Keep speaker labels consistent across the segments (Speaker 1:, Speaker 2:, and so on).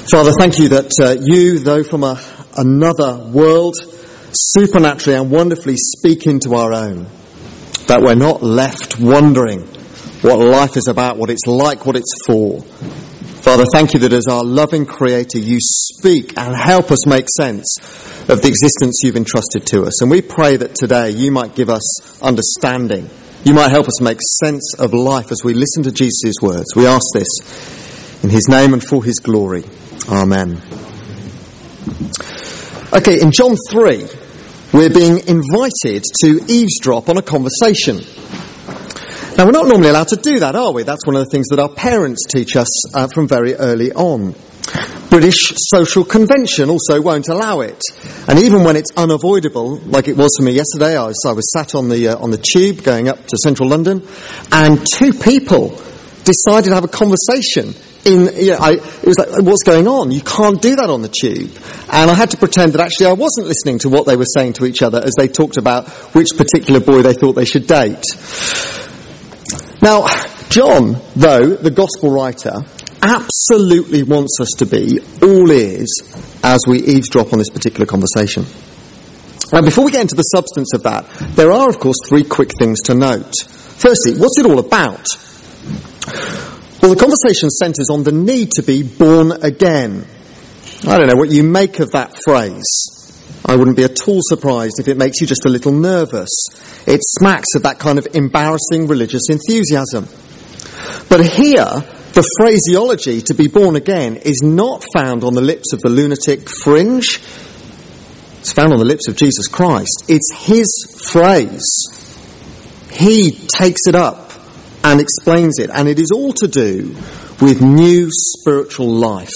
Speaker 1: Father, thank you that you, though from another world, supernaturally and wonderfully speak into our own, that we're not left wondering what life is about, what it's like, what it's for. Father, thank you that as our loving Creator, you speak and help us make sense of the existence you've entrusted to us. And we pray that today you might give us understanding. You might help us make sense of life as we listen to Jesus' words. We ask this in his name and for his glory. Amen. Okay, in John 3, we're being invited to eavesdrop on a conversation. Now, we're not normally allowed to do that, are we? That's one of the things that our parents teach us from very early on. British social convention also won't allow it. And even when it's unavoidable, like it was for me yesterday, I was sat on the tube going up to central London, and two people decided to have a conversation. It was like, what's going on? You can't do that on the tube. And I had to pretend that actually I wasn't listening to what they were saying to each other as they talked about which particular boy they thought they should date. Now, John, though, the gospel writer, absolutely wants us to be all ears as we eavesdrop on this particular conversation. Now, before we get into the substance of that, there are, of course, three quick things to note. Firstly, what's it all about? Well, the conversation centres on the need to be born again. I don't know what you make of that phrase. I wouldn't be at all surprised if it makes you just a little nervous. It smacks of that kind of embarrassing religious enthusiasm. But here, the phraseology to be born again is not found on the lips of the lunatic fringe. It's found on the lips of Jesus Christ. It's his phrase. He takes it up and explains it, and it is all to do with new spiritual life.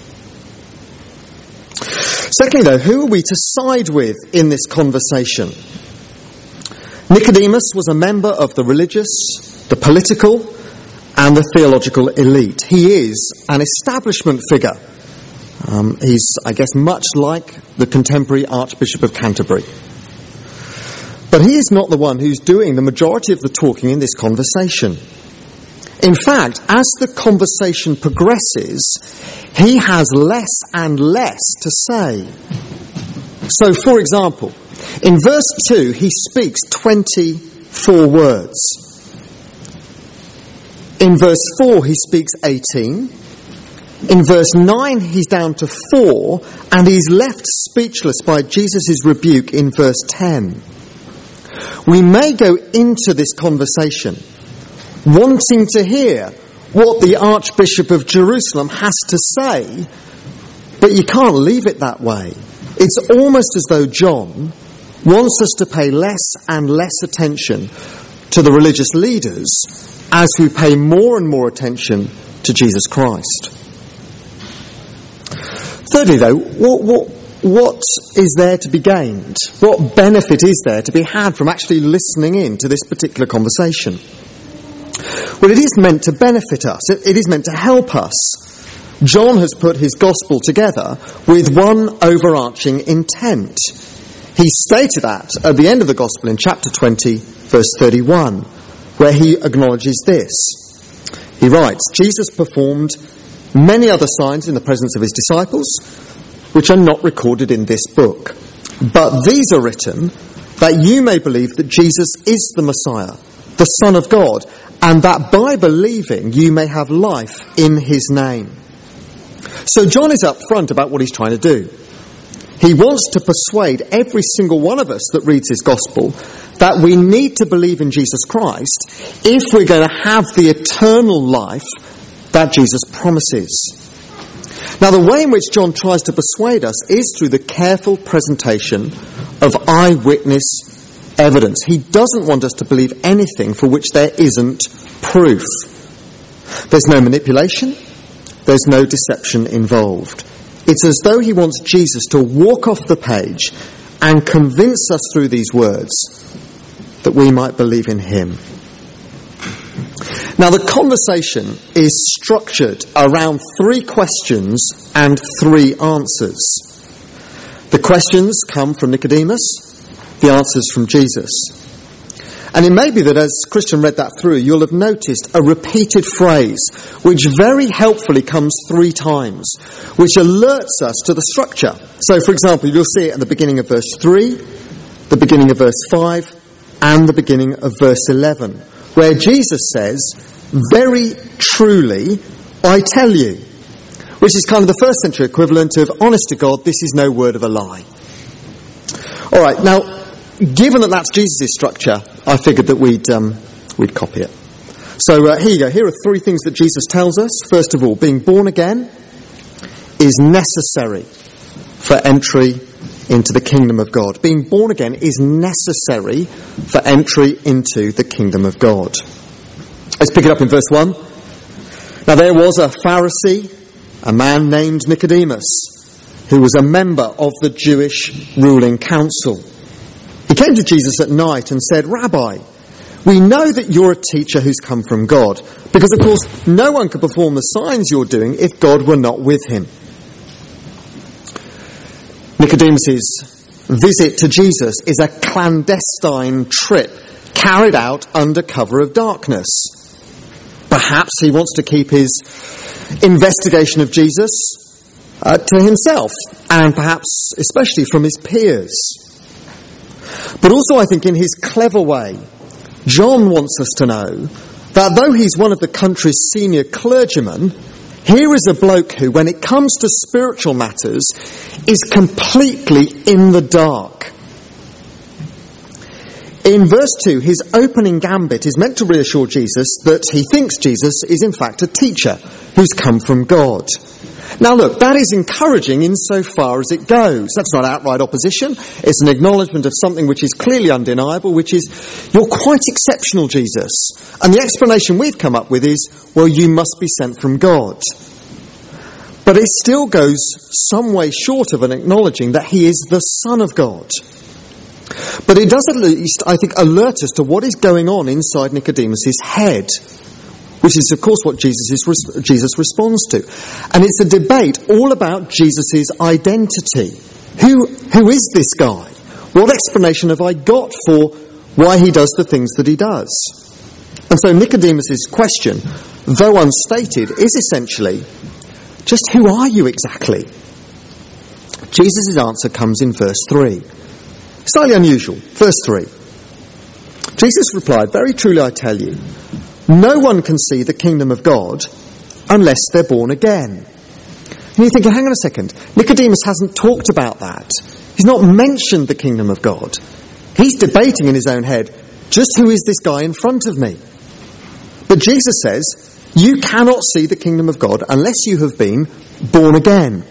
Speaker 1: Secondly, though, who are we to side with in this conversation? Nicodemus was a member of the religious, the political, and the theological elite. He is an establishment figure. He's, I guess, much like the contemporary Archbishop of Canterbury. But he is not the one who's doing the majority of the talking in this conversation. In fact, as the conversation progresses, he has less and less to say. So, for example, in verse 2, he speaks 24 words. In verse 4, he speaks 18. In verse 9, he's down to 4, and he's left speechless by Jesus' rebuke in verse 10. We may go into this conversation wanting to hear what the Archbishop of Jerusalem has to say, but you can't leave it that way. It's almost as though John wants us to pay less and less attention to the religious leaders as we pay more and more attention to Jesus Christ. Thirdly, though, what is there to be gained? What benefit is there to be had from actually listening in to this particular conversation? Well, it is meant to benefit us. It is meant to help us. John has put his gospel together with one overarching intent. He stated that at the end of the gospel in chapter 20, verse 31, where he acknowledges this. He writes, Jesus performed many other signs in the presence of his disciples, which are not recorded in this book. But these are written that you may believe that Jesus is the Messiah, the Son of God, and that by believing you may have life in his name. So John is up front about what he's trying to do. He wants to persuade every single one of us that reads his gospel that we need to believe in Jesus Christ if we're going to have the eternal life that Jesus promises. Now, the way in which John tries to persuade us is through the careful presentation of eyewitness evidence. He doesn't want us to believe anything for which there isn't proof. There's no manipulation. There's no deception involved. It's as though he wants Jesus to walk off the page and convince us through these words that we might believe in him. Now, the conversation is structured around 3 questions and 3 answers. The questions come from Nicodemus, the answers from Jesus. And it may be that as Christian read that through, you'll have noticed a repeated phrase, which very helpfully comes 3 times, which alerts us to the structure. So, for example, you'll see it at the beginning of verse 3, the beginning of verse 5, and the beginning of verse 11, where Jesus says, "Very truly, I tell you," which is kind of the first century equivalent of, "Honest to God, this is no word of a lie." All right, now, given that that's Jesus' structure, I figured that we'd copy it. So here you go. Here are 3 things that Jesus tells us. First of all, being born again is necessary for entry into the kingdom of God. Being born again is necessary for entry into the kingdom of God. Let's pick it up in verse 1. Now there was a Pharisee, a man named Nicodemus, who was a member of the Jewish ruling council. He came to Jesus at night and said, "Rabbi, we know that you're a teacher who's come from God, because of course no one could perform the signs you're doing if God were not with him." Nicodemus's visit to Jesus is a clandestine trip carried out under cover of darkness. Perhaps he wants to keep his investigation of Jesus to himself, and perhaps especially from his peers. But also, I think, in his clever way, John wants us to know that though he's one of the country's senior clergymen, here is a bloke who, when it comes to spiritual matters, is completely in the dark. In verse 2, his opening gambit is meant to reassure Jesus that he thinks Jesus is in fact a teacher who's come from God. Now look, that is encouraging insofar as it goes. That's not outright opposition. It's an acknowledgement of something which is clearly undeniable, which is, you're quite exceptional, Jesus. And the explanation we've come up with is, well, you must be sent from God. But it still goes some way short of an acknowledging that he is the Son of God. But it does at least, I think, alert us to what is going on inside Nicodemus's head, which is, of course, what Jesus responds to. And it's a debate all about Jesus' identity. Who is this guy? What explanation have I got for why he does the things that he does? And so Nicodemus' question, though unstated, is essentially, just who are you exactly? Jesus' answer comes in verse 3. Slightly unusual. Verse 3. Jesus replied, "Very truly I tell you, no one can see the kingdom of God unless they're born again." And you're thinking, hang on a second, Nicodemus hasn't talked about that. He's not mentioned the kingdom of God. He's debating in his own head, just who is this guy in front of me? But Jesus says, you cannot see the kingdom of God unless you have been born again.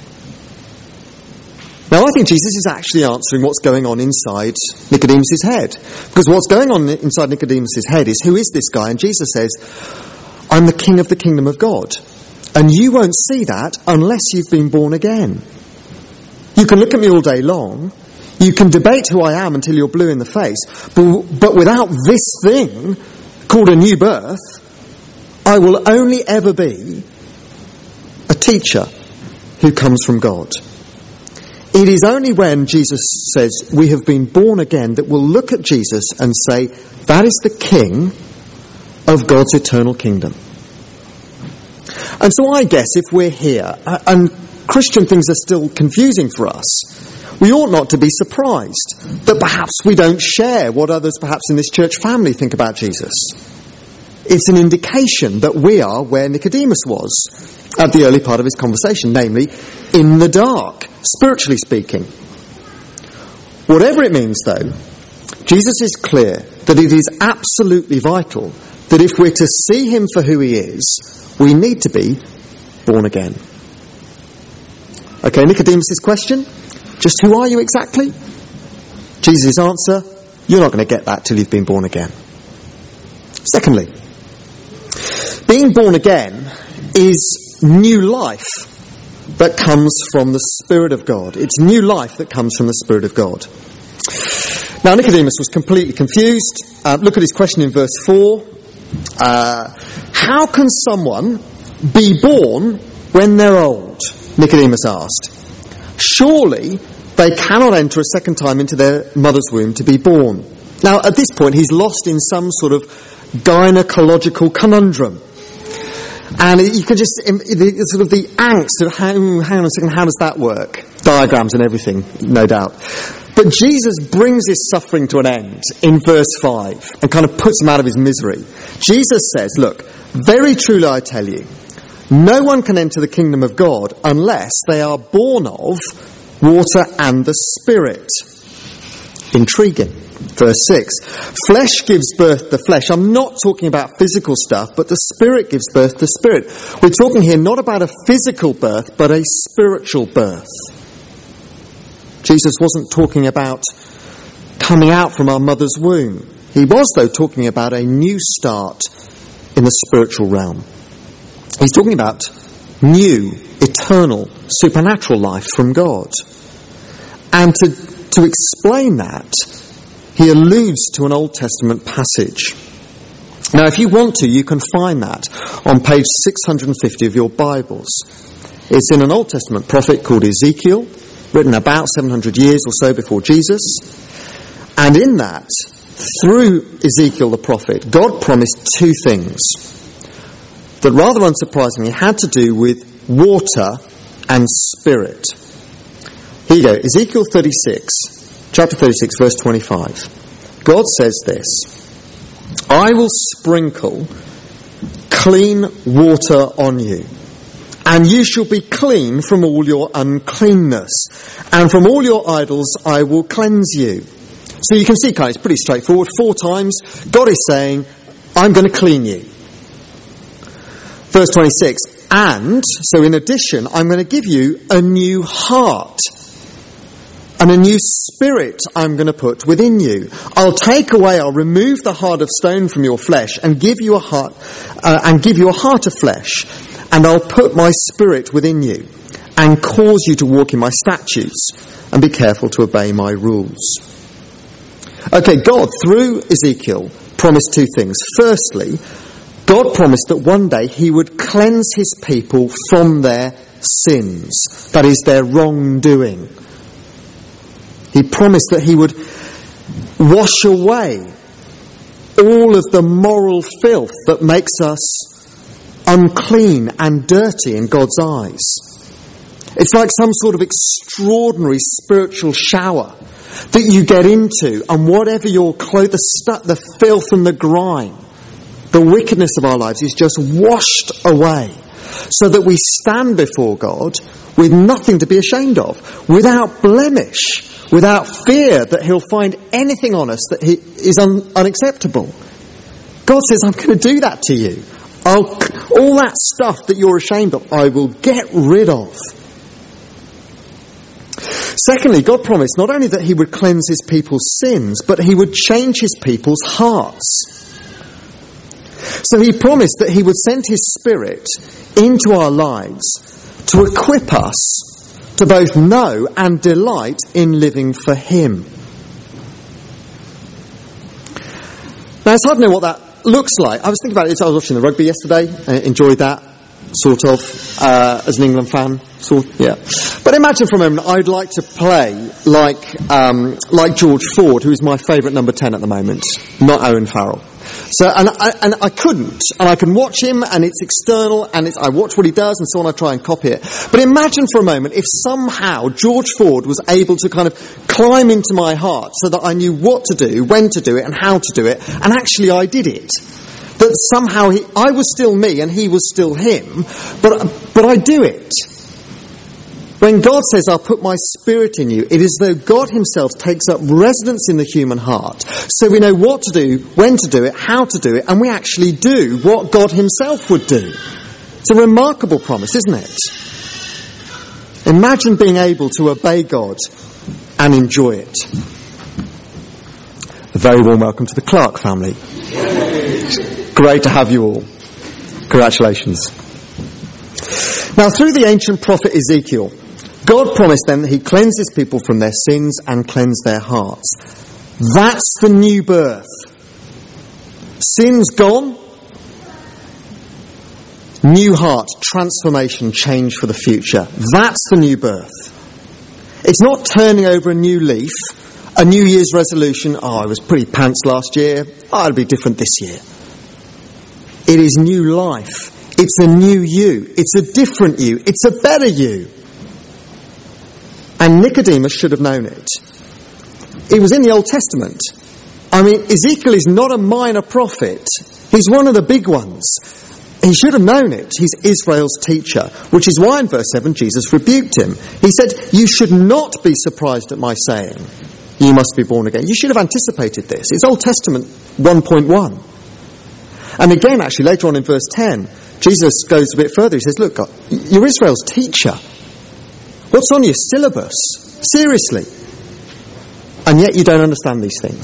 Speaker 1: Now, I think Jesus is actually answering what's going on inside Nicodemus' head. Because what's going on inside Nicodemus' head is, who is this guy? And Jesus says, I'm the king of the kingdom of God. And you won't see that unless you've been born again. You can look at me all day long. You can debate who I am until you're blue in the face. But without this thing, called a new birth, I will only ever be a teacher who comes from God. It is only when Jesus says we have been born again that we'll look at Jesus and say, that is the king of God's eternal kingdom. And so I guess if we're here, and Christian things are still confusing for us, we ought not to be surprised that perhaps we don't share what others perhaps in this church family think about Jesus. It's an indication that we are where Nicodemus was at the early part of his conversation, namely in the dark, spiritually speaking. Whatever it means, though, Jesus is clear that it is absolutely vital that if we're to see him for who he is, we need to be born again. Okay, Nicodemus' question, just who are you exactly? Jesus' answer, you're not going to get that till you've been born again. Secondly, being born again is new life that comes from the Spirit of God. It's new life that comes from the Spirit of God. Now, Nicodemus was completely confused. Look at his question in verse 4. How can someone be born when they're old? Nicodemus asked. Surely they cannot enter a second time into their mother's womb to be born. Now, at this point, he's lost in some sort of gynecological conundrum. And you can just, sort of the angst of, hang on a second, how does that work? Diagrams and everything, no doubt. But Jesus brings his suffering to an end in verse 5 and kind of puts him out of his misery. Jesus says, look, very truly I tell you, no one can enter the kingdom of God unless they are born of water and the Spirit. Intriguing. Verse 6. Flesh gives birth to flesh. I'm not talking about physical stuff, but the Spirit gives birth to spirit. We're talking here not about a physical birth, but a spiritual birth. Jesus wasn't talking about coming out from our mother's womb. He was, though, talking about a new start in the spiritual realm. He's talking about new, eternal, supernatural life from God. And to explain that, he alludes to an Old Testament passage. Now, if you want to, you can find that on page 650 of your Bibles. It's in an Old Testament prophet called Ezekiel, written about 700 years or so before Jesus. And in that, through Ezekiel the prophet, God promised two things that rather unsurprisingly had to do with water and spirit. Here you go, Ezekiel 36, chapter 36, verse 25. God says this, I will sprinkle clean water on you, and you shall be clean from all your uncleanness, and from all your idols I will cleanse you. So you can see, guys, it's pretty straightforward. 4 times, God is saying, I'm going to clean you. Verse 26, and, so in addition, I'm going to give you a new heart, and a new spirit I'm going to put within you. I'll remove the heart of stone from your flesh and give you a heart of flesh. And I'll put my spirit within you and cause you to walk in my statutes and be careful to obey my rules. Okay, God, through Ezekiel, promised 2 things. Firstly, God promised that one day he would cleanse his people from their sins, that is, their wrongdoing. He promised that he would wash away all of the moral filth that makes us unclean and dirty in God's eyes. It's like some sort of extraordinary spiritual shower that you get into, and whatever your clothes, the filth and the grime, the wickedness of our lives is just washed away, so that we stand before God with nothing to be ashamed of, without blemish, without fear that he'll find anything on us that is unacceptable. God says, I'm going to do that to you. All that stuff that you're ashamed of, I will get rid of. Secondly, God promised not only that he would cleanse his people's sins, but he would change his people's hearts. So he promised that he would send his Spirit into our lives to equip us to both know and delight in living for him. Now, it's hard to know what that looks like. I was thinking about it. I was watching the rugby yesterday. I enjoyed that, sort of, as an England fan. Yeah. But imagine for a moment, I'd like to play like George Ford, who is my favourite number 10 at the moment, not Owen Farrell. So, and I couldn't, and I can watch him, and it's external, and I watch what he does, and so on, I try and copy it. But imagine for a moment if somehow George Ford was able to kind of climb into my heart so that I knew what to do, when to do it, and how to do it, and actually I did it. That somehow I was still me, and he was still him, but I do it. When God says, I'll put my Spirit in you, it is though God himself takes up residence in the human heart. So we know what to do, when to do it, how to do it, and we actually do what God himself would do. It's a remarkable promise, isn't it? Imagine being able to obey God and enjoy it. A very warm welcome to the Clark family. Great to have you all. Congratulations. Now, through the ancient prophet Ezekiel, God promised them that he cleanses people from their sins and cleanse their hearts. That's the new birth. Sin's gone. New heart, transformation, change for the future. That's the new birth. It's not turning over a new leaf, A New Year's resolution, I was pretty pants last year, it'll be different this year. It is new life. It's a new you. It's a different you. It's a better you. And Nicodemus should have known it. It was in the Old Testament. I mean, Ezekiel is not a minor prophet. He's one of the big ones. He should have known it. He's Israel's teacher, which is why in verse 7 Jesus rebuked him. He said, you should not be surprised at my saying, you must be born again. You should have anticipated this. It's Old Testament 1.1. And again, actually, later on in verse 10, Jesus goes a bit further. He says, look, God, you're Israel's teacher. What's on your syllabus? Seriously. And yet you don't understand these things.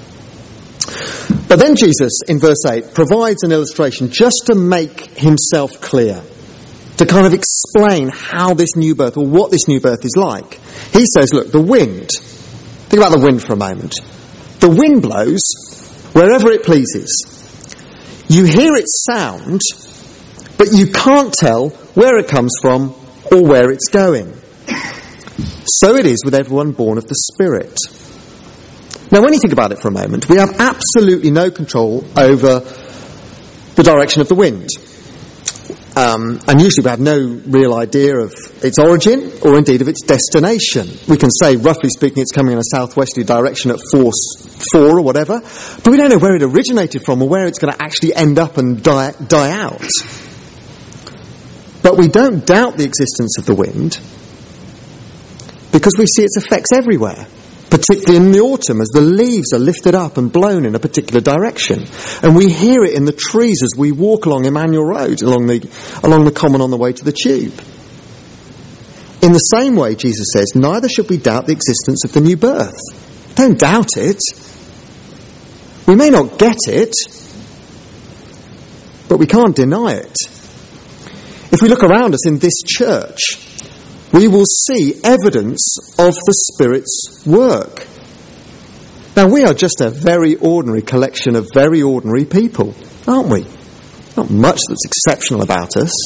Speaker 1: But then Jesus, in verse 8, provides an illustration just to make himself clear, to kind of explain how this new birth, or what this new birth is like. He says, look, the wind, think about the wind for a moment. The wind blows wherever it pleases. You hear its sound, but you can't tell where it comes from or where it's going. So it is with everyone born of the Spirit. Now, when you think about it for a moment, we have absolutely no control over the direction of the wind. And usually we have no real idea of its origin or indeed of its destination. We can say, roughly speaking, it's coming in a southwesterly direction at force 4 or whatever, but we don't know where it originated from or where it's going to actually end up and die out. But we don't doubt the existence of the wind because we see its effects everywhere, particularly in the autumn as the leaves are lifted up and blown in a particular direction. And we hear it in the trees as we walk along Emmanuel Road, along the common on the way to the tube. In the same way, Jesus says, neither should we doubt the existence of the new birth. Don't doubt it. We may not get it, but we can't deny it. If we look around us in this church, we will see evidence of the Spirit's work. Now, we are just a very ordinary collection of very ordinary people, aren't we? Not much that's exceptional about us.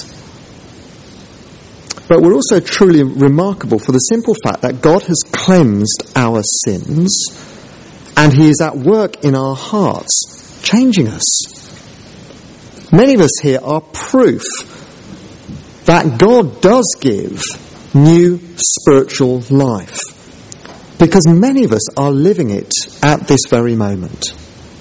Speaker 1: But we're also truly remarkable for the simple fact that God has cleansed our sins and he is at work in our hearts, changing us. Many of us here are proof that God does give new spiritual life, because many of us are living it at this very moment.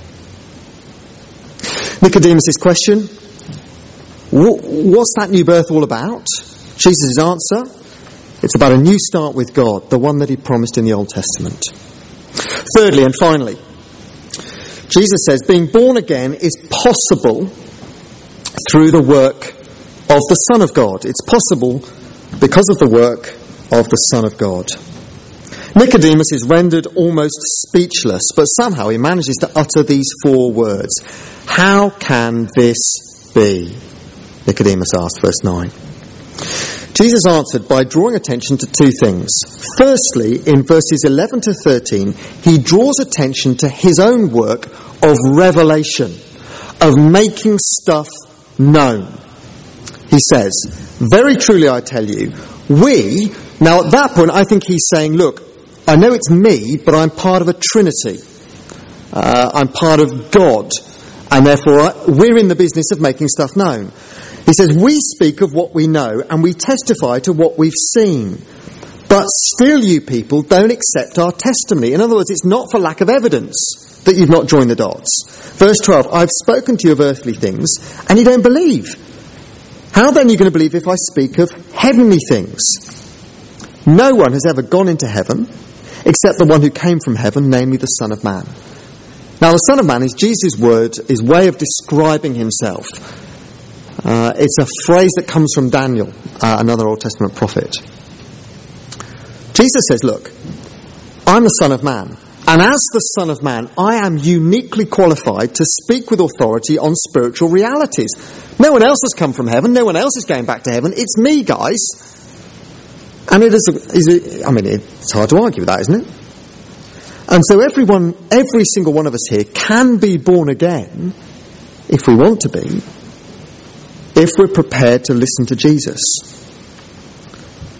Speaker 1: Nicodemus' question, what's that new birth all about? Jesus' answer, it's about a new start with God, the one that he promised in the Old Testament. Thirdly and finally, Jesus says being born again is possible through the work of the Son of God. It's possible because of the work of the Son of God. Nicodemus is rendered almost speechless, but somehow he manages to utter these 4 words. How can this be? Nicodemus asked, verse 9. Jesus answered by drawing attention to 2 things. Firstly, in verses 11 to 13, he draws attention to his own work of revelation, of making stuff known. He says, very truly I tell you, now at that point I think he's saying, look, I know it's me, but I'm part of a Trinity. I'm part of God, and therefore we're in the business of making stuff known. He says, we speak of what we know, and we testify to what we've seen. But still you people don't accept our testimony. In other words, it's not for lack of evidence that you've not joined the dots. Verse 12, I've spoken to you of earthly things, and you don't believe. How then are you going to believe if I speak of heavenly things? No one has ever gone into heaven except the one who came from heaven, namely the Son of Man. Now the Son of Man is Jesus' word, his way of describing himself. It's a phrase that comes from Daniel, another Old Testament prophet. Jesus says, look, I'm the Son of Man. And as the Son of Man, I am uniquely qualified to speak with authority on spiritual realities. No one else has come from heaven. No one else is going back to heaven. It's me, guys. And it's hard to argue with that, isn't it? And so every single one of us here can be born again, if we want to be, if we're prepared to listen to Jesus.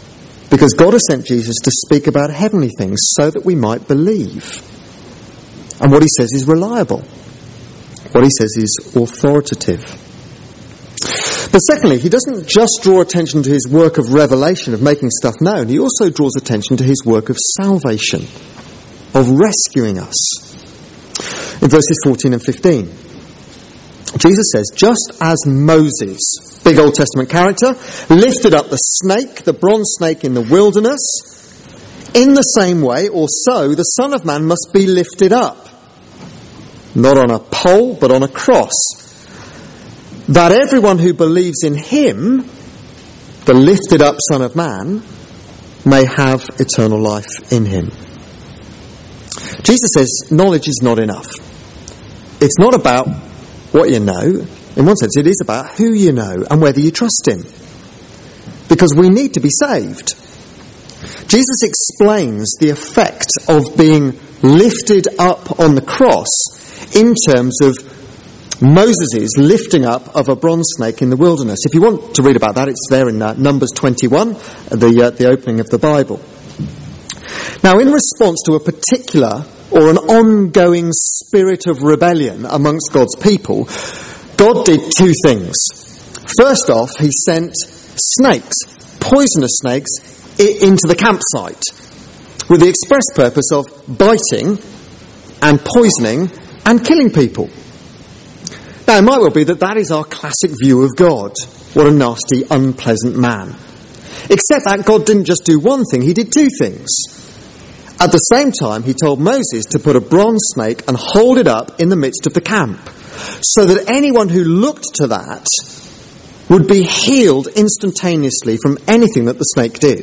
Speaker 1: Because God has sent Jesus to speak about heavenly things so that we might believe. And what he says is reliable. What he says is authoritative. But secondly, he doesn't just draw attention to his work of revelation, of making stuff known. He also draws attention to his work of salvation, of rescuing us. In verses 14 and 15, Jesus says, just as Moses, big Old Testament character, lifted up the snake, the bronze snake in the wilderness, in the same way, or so, the Son of Man must be lifted up. Not on a pole, but on a cross. That everyone who believes in him, the lifted up Son of Man, may have eternal life in him. Jesus says knowledge is not enough. It's not about what you know. In one sense, it is about who you know and whether you trust him. Because we need to be saved. Jesus explains the effect of being lifted up on the cross in terms of Moses' lifting up of a bronze snake in the wilderness. If you want to read about that, it's there in Numbers 21, the opening of the Bible. Now, in response to a particular or an ongoing spirit of rebellion amongst God's people, God did two things. First off, he sent snakes, poisonous snakes, into the campsite with the express purpose of biting and poisoning and killing people. Now, it might well be that is our classic view of God. What a nasty, unpleasant man. Except that God didn't just do one thing, he did two things. At the same time, he told Moses to put a bronze snake and hold it up in the midst of the camp, so that anyone who looked to that would be healed instantaneously from anything that the snake did.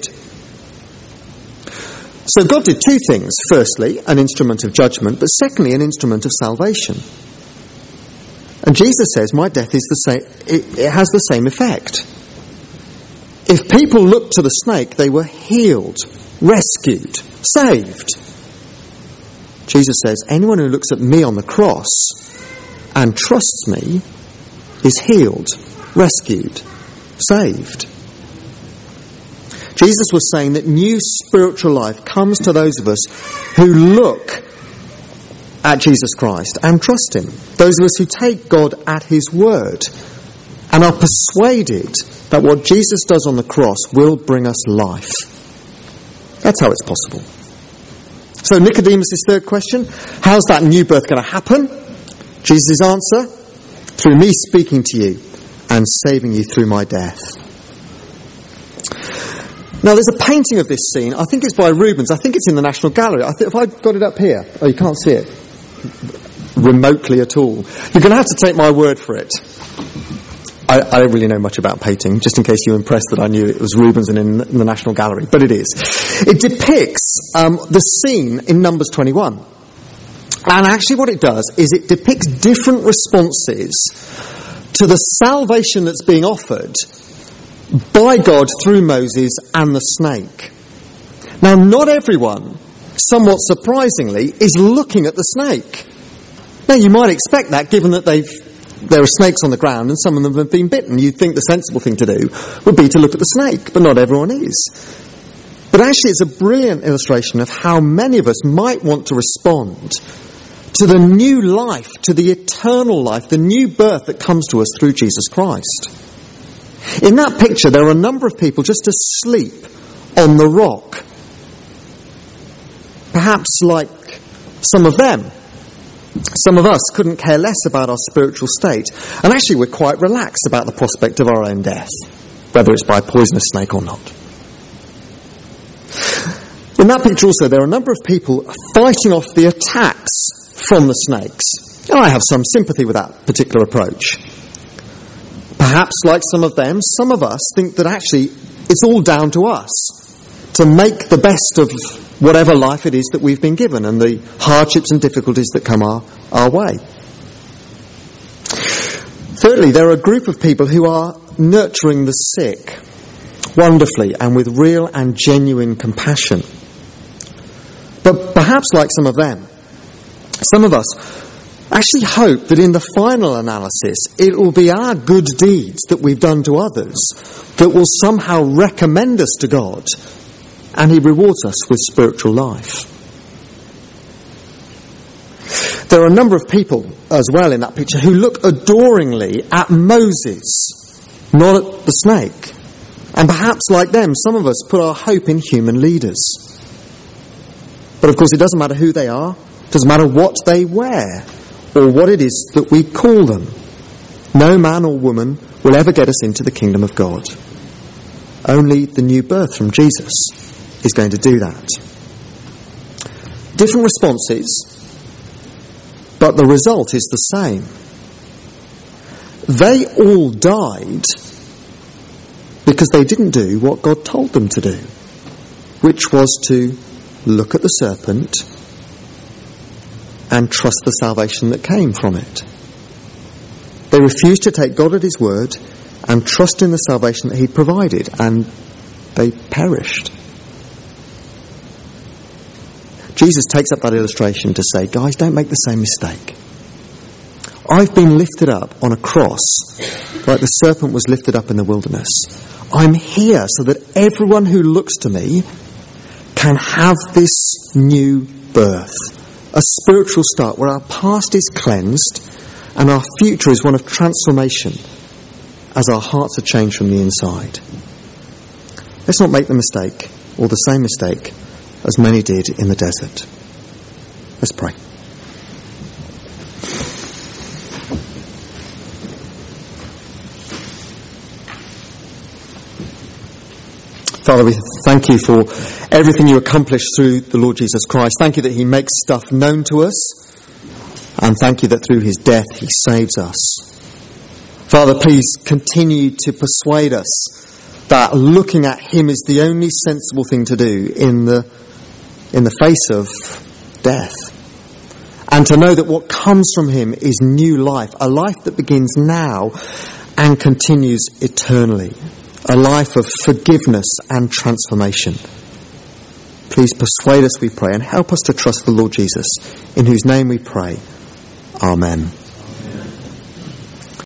Speaker 1: So God did two things. Firstly, an instrument of judgment, but secondly, an instrument of salvation. And Jesus says, my death is the same, it has the same effect. If people looked to the snake, they were healed, rescued, saved. Jesus says, anyone who looks at me on the cross and trusts me is healed, rescued, saved. Jesus was saying that new spiritual life comes to those of us who look at Jesus Christ and trust him. Those of us who take God at his word and are persuaded that what Jesus does on the cross will bring us life. That's how it's possible. So Nicodemus' third question, how's that new birth going to happen? Jesus' answer, through me speaking to you and saving you through my death. Now there's a painting of this scene, I think it's by Rubens, I think it's in the National Gallery. If I've got it up here, oh, you can't see it remotely at all. You're going to have to take my word for it. I don't really know much about painting, just in case you're impressed that I knew it was Rubens and in the National Gallery, but it is. It depicts the scene in Numbers 21. And actually what it does is it depicts different responses to the salvation that's being offered by God through Moses and the snake. Now, not everyone, somewhat surprisingly, is looking at the snake. Now, you might expect that, given that there are snakes on the ground and some of them have been bitten. You'd think the sensible thing to do would be to look at the snake, but not everyone is. But actually, it's a brilliant illustration of how many of us might want to respond to the new life, to the eternal life, the new birth that comes to us through Jesus Christ. In that picture, there are a number of people just asleep on the rock. Perhaps like some of them. Some of us couldn't care less about our spiritual state. And actually we're quite relaxed about the prospect of our own death, whether it's by a poisonous snake or not. In that picture also, there are a number of people fighting off the attacks from the snakes. And I have some sympathy with that particular approach. Perhaps, like some of them, some of us think that actually it's all down to us to make the best of whatever life it is that we've been given and the hardships and difficulties that come our way. Thirdly, there are a group of people who are nurturing the sick wonderfully and with real and genuine compassion. But perhaps, like some of them, some of us actually hope that in the final analysis it will be our good deeds that we've done to others that will somehow recommend us to God and he rewards us with spiritual life. There are a number of people as well in that picture who look adoringly at Moses, not at the snake. And perhaps like them, some of us put our hope in human leaders. But of course it doesn't matter who they are, it doesn't matter what they wear, or what it is that we call them. No man or woman will ever get us into the kingdom of God. Only the new birth from Jesus is going to do that. Different responses, but the result is the same. They all died because they didn't do what God told them to do, which was to look at the serpent and trust the salvation that came from it. They refused to take God at his word and trust in the salvation that he provided, and they perished. Jesus takes up that illustration to say, guys, don't make the same mistake. I've been lifted up on a cross like the serpent was lifted up in the wilderness. I'm here so that everyone who looks to me can have this new birth, a spiritual start where our past is cleansed and our future is one of transformation as our hearts are changed from the inside. Let's not make the mistake, or the same mistake, as many did in the desert. Let's pray. Father, we thank you for everything you accomplished through the Lord Jesus Christ. Thank you that he makes stuff known to us, and thank you that through his death he saves us. Father, please continue to persuade us that looking at him is the only sensible thing to do in the face of death. And to know that what comes from him is new life, a life that begins now and continues eternally, a life of forgiveness and transformation. Please persuade us, we pray, and help us to trust the Lord Jesus, in whose name we pray. Amen.